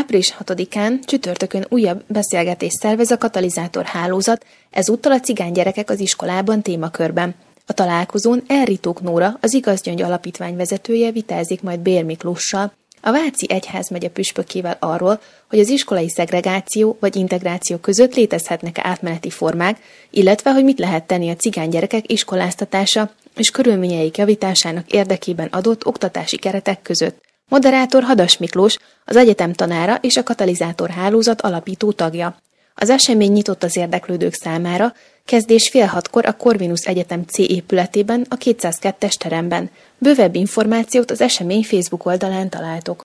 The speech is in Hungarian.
Április 6-án csütörtökön újabb beszélgetést szervez a Katalizátor Hálózat, ezúttal a cigány gyerekek az iskolában témakörben. A találkozón Elritók Nóra, az Igazgyöngy Alapítvány vezetője vitázik majd Bér Miklóssal, a Váci egyházmegye püspökével arról, hogy az iskolai szegregáció vagy integráció között létezhetnek-e átmeneti formák, illetve hogy mit lehet tenni a cigány gyerekek iskoláztatása és körülményeik javításának érdekében adott oktatási keretek között. Moderátor Hadas Miklós, az egyetem tanára és a Katalizátor Hálózat alapító tagja. Az esemény nyitott az érdeklődők számára, kezdés 5:30 a Corvinus Egyetem C épületében, a 202-es teremben. Bővebb információt az esemény Facebook oldalán találtok.